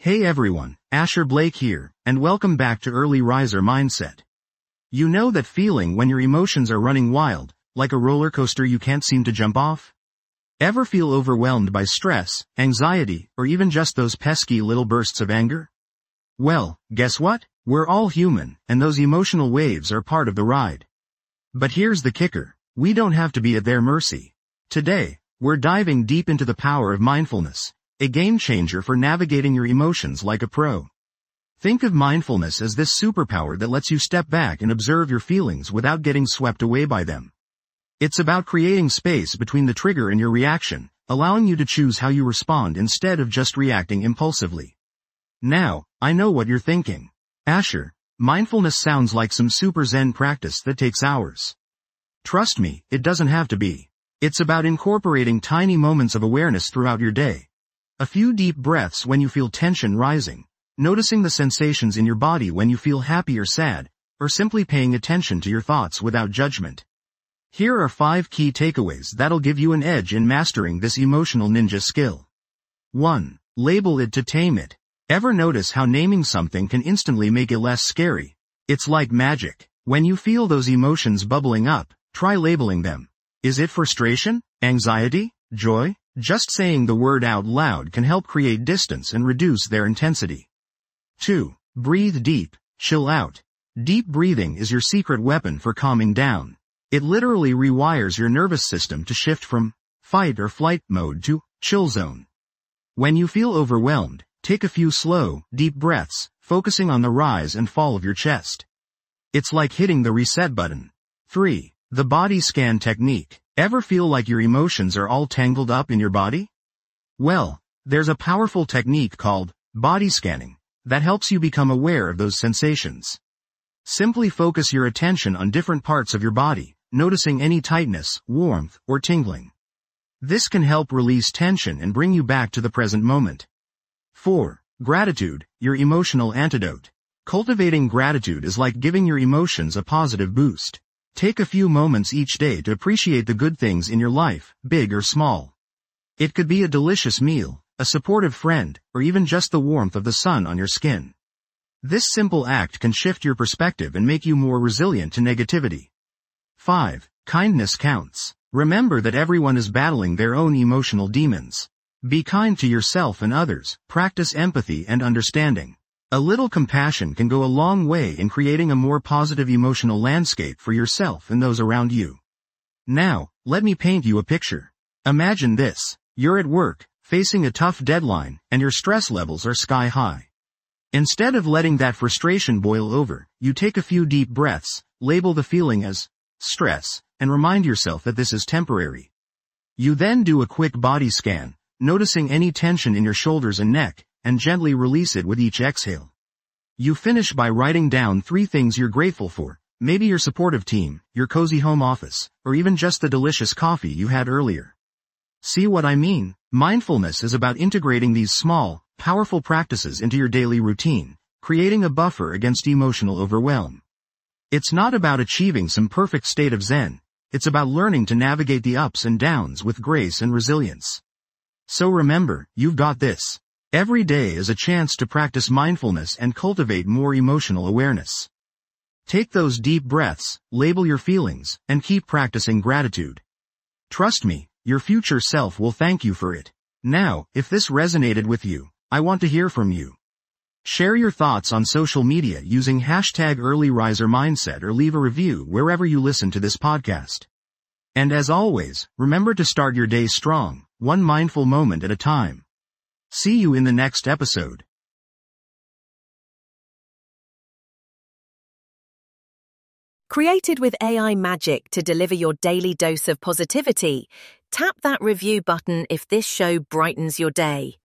Hey everyone, Asher Blake here, and welcome back to Early Riser Mindset. You know that feeling when your emotions are running wild, like a roller coaster you can't seem to jump off? Ever feel overwhelmed by stress, anxiety, or even just those pesky little bursts of anger? Well, guess what? We're all human, and those emotional waves are part of the ride. But here's the kicker. We don't have to be at their mercy. Today, we're diving deep into the power of mindfulness, a game changer for navigating your emotions like a pro. Think of mindfulness as this superpower that lets you step back and observe your feelings without getting swept away by them. It's about creating space between the trigger and your reaction, allowing you to choose how you respond instead of just reacting impulsively. Now, I know what you're thinking. Asher, mindfulness sounds like some super zen practice that takes hours. Trust me, it doesn't have to be. It's about incorporating tiny moments of awareness throughout your day. A few deep breaths when you feel tension rising, noticing the sensations in your body when you feel happy or sad, or simply paying attention to your thoughts without judgment. Here are 5 key takeaways that'll give you an edge in mastering this emotional ninja skill. 1. Label it to tame it. Ever notice how naming something can instantly make it less scary? It's like magic. When you feel those emotions bubbling up, try labeling them. Is it frustration, anxiety, joy? Just saying the word out loud can help create distance and reduce their intensity. 2. Breathe deep, chill out. Deep breathing is your secret weapon for calming down. It literally rewires your nervous system to shift from fight or flight mode to chill zone. When you feel overwhelmed, take a few slow, deep breaths, focusing on the rise and fall of your chest. It's like hitting the reset button. 3. The body scan technique. Ever feel like your emotions are all tangled up in your body? Well, there's a powerful technique called body scanning that helps you become aware of those sensations. Simply focus your attention on different parts of your body, noticing any tightness, warmth, or tingling. This can help release tension and bring you back to the present moment. 4. Gratitude, your emotional antidote. Cultivating gratitude is like giving your emotions a positive boost. Take a few moments each day to appreciate the good things in your life, big or small. It could be a delicious meal, a supportive friend, or even just the warmth of the sun on your skin. This simple act can shift your perspective and make you more resilient to negativity. 5. Kindness counts. Remember that everyone is battling their own emotional demons. Be kind to yourself and others, practice empathy and understanding. A little compassion can go a long way in creating a more positive emotional landscape for yourself and those around you. Now, let me paint you a picture. Imagine this. You're at work, facing a tough deadline, and your stress levels are sky high. Instead of letting that frustration boil over, you take a few deep breaths, label the feeling as stress, and remind yourself that this is temporary. You then do a quick body scan, noticing any tension in your shoulders and neck, and gently release it with each exhale. You finish by writing down 3 things you're grateful for, maybe your supportive team, your cozy home office, or even just the delicious coffee you had earlier. See what I mean? Mindfulness is about integrating these small, powerful practices into your daily routine, creating a buffer against emotional overwhelm. It's not about achieving some perfect state of zen, it's about learning to navigate the ups and downs with grace and resilience. So remember, you've got this. Every day is a chance to practice mindfulness and cultivate more emotional awareness. Take those deep breaths, label your feelings, and keep practicing gratitude. Trust me, your future self will thank you for it. Now, if this resonated with you, I want to hear from you. Share your thoughts on social media using #EarlyRiserMindset or leave a review wherever you listen to this podcast. And as always, remember to start your day strong, one mindful moment at a time. See you in the next episode. Created with AI magic to deliver your daily dose of positivity, tap that review button if this show brightens your day.